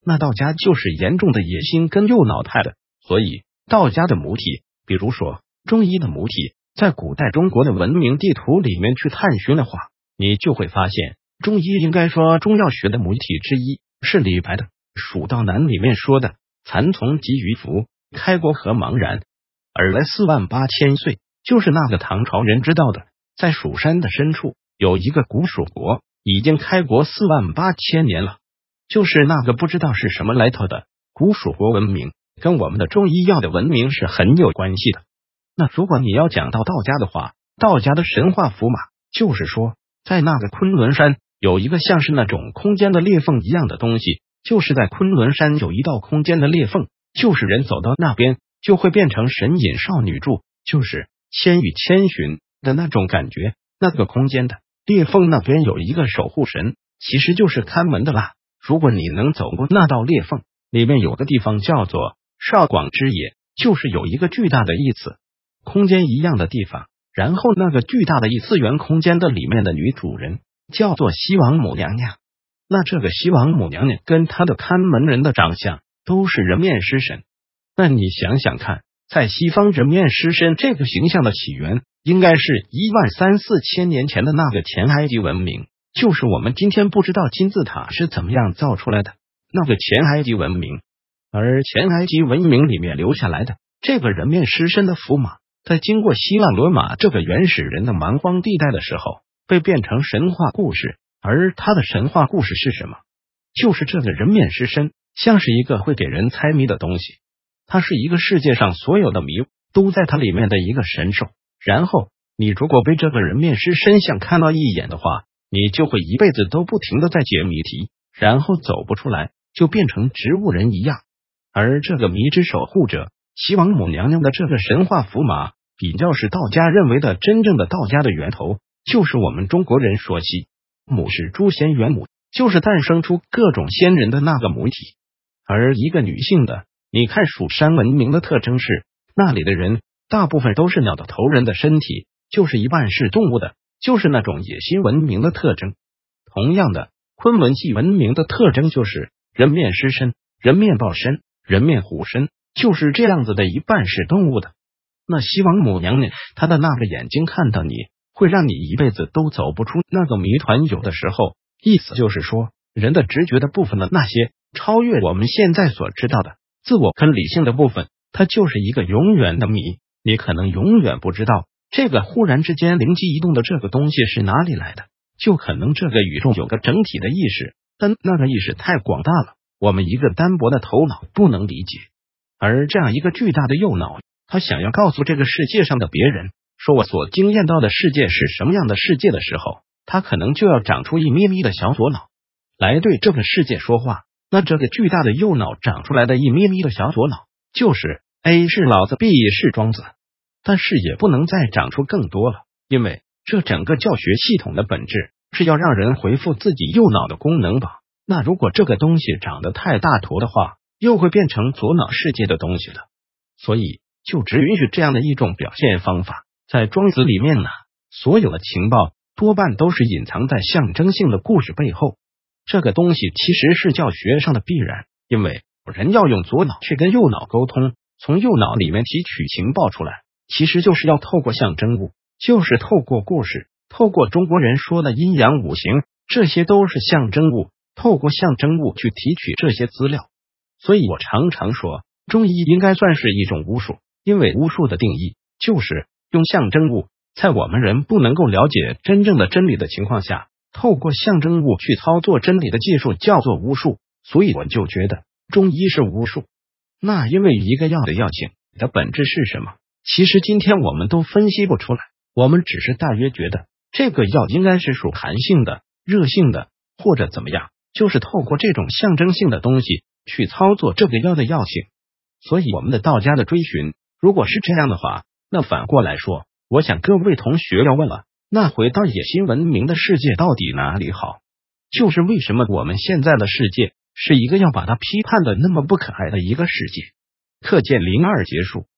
那道家就是严重的野心跟右脑派的。所以道家的母体，比如说中医的母体，在古代中国的文明地图里面去探寻的话，你就会发现中医应该说中药学的母体之一是李白的《蜀道难》里面说的蚕丛及鱼凫，开国何茫然，而来48000岁，就是那个唐朝人知道的，在蜀山的深处有一个古蜀国，已经开国48000年了，就是那个不知道是什么来头的古蜀国文明，跟我们的中医药的文明是很有关系的。那如果你要讲到道家的话，道家的神话符码就是说，在那个昆仑山有一个像是那种空间的裂缝一样的东西，就是在昆仑山有一道空间的裂缝，就是人走到那边就会变成神隐少女住，就是千与千寻的那种感觉。那个空间的裂缝那边有一个守护神，其实就是看门的啦。如果你能走过那道裂缝，里面有个地方叫做少广之野，就是有一个巨大的异次空间一样的地方，然后那个巨大的异次元空间的里面的女主人叫做西王母娘娘。那这个西王母娘娘跟她的看门人的长相都是人面狮身。那你想想看，在西方人面狮身这个形象的起源，应该是13000-4000年前的那个前埃及文明，就是我们今天不知道金字塔是怎么样造出来的那个前埃及文明。而前埃及文明里面留下来的这个人面狮身的符码，在经过希腊罗马这个原始人的蛮荒地带的时候，被变成神话故事。而他的神话故事是什么？就是这个人面狮身像是一个会给人猜谜的东西，它是一个世界上所有的谜都在它里面的一个神兽。然后你如果被这个人面狮身像看到一眼的话，你就会一辈子都不停的在解谜题，然后走不出来，就变成植物人一样。而这个谜之守护者西王母娘娘的这个神话符码，比较是道家认为的真正的道家的源头，就是我们中国人说起母是诸仙元母，就是诞生出各种仙人的那个母体。而一个女性的，你看蜀山文明的特征是，那里的人大部分都是鸟的头人的身体，就是一半是动物的，就是那种野心文明的特征。同样的，昆仑系文明的特征就是人面狮身、人面豹身、人面虎身，就是这样子的，一半是动物的。那西王母娘娘她的那个眼睛看到你，会让你一辈子都走不出那个谜团。有的时候意思就是说，人的直觉的部分的那些超越我们现在所知道的自我跟理性的部分，它就是一个永远的谜，你可能永远不知道这个忽然之间灵机一动的这个东西是哪里来的。就可能这个宇宙有个整体的意识，但那个意识太广大了，我们一个单薄的头脑不能理解。而这样一个巨大的右脑，他想要告诉这个世界上的别人，说我所经验到的世界是什么样的世界的时候，他可能就要长出一咪咪的小左脑来对这个世界说话。那这个巨大的右脑长出来的一咪咪的小左脑，就是 A 是老子 B 是庄子，但是也不能再长出更多了，因为这整个教学系统的本质是要让人回复自己右脑的功能吧。那如果这个东西长得太大坨的话，又会变成左脑世界的东西了。所以就只允许这样的一种表现方法。在庄子里面呢，所有的情报多半都是隐藏在象征性的故事背后。这个东西其实是教学上的必然，因为人要用左脑去跟右脑沟通，从右脑里面提取情报出来，其实就是要透过象征物，就是透过故事，透过中国人说的阴阳五行，这些都是象征物，透过象征物去提取这些资料。所以我常常说，中医应该算是一种巫术，因为巫术的定义就是用象征物，在我们人不能够了解真正的真理的情况下，透过象征物去操作真理的技术叫做巫术。所以我就觉得中医是巫术。那因为一个药的药性的本质是什么，其实今天我们都分析不出来，我们只是大约觉得这个药应该是属寒性的、热性的，或者怎么样，就是透过这种象征性的东西去操作这个药的药性。所以我们的道家的追寻，如果是这样的话，那反过来说，我想各位同学要问了，那回到野心文明的世界到底哪里好？就是为什么我们现在的世界是一个要把它批判的那么不可爱的一个世界。课件02结束。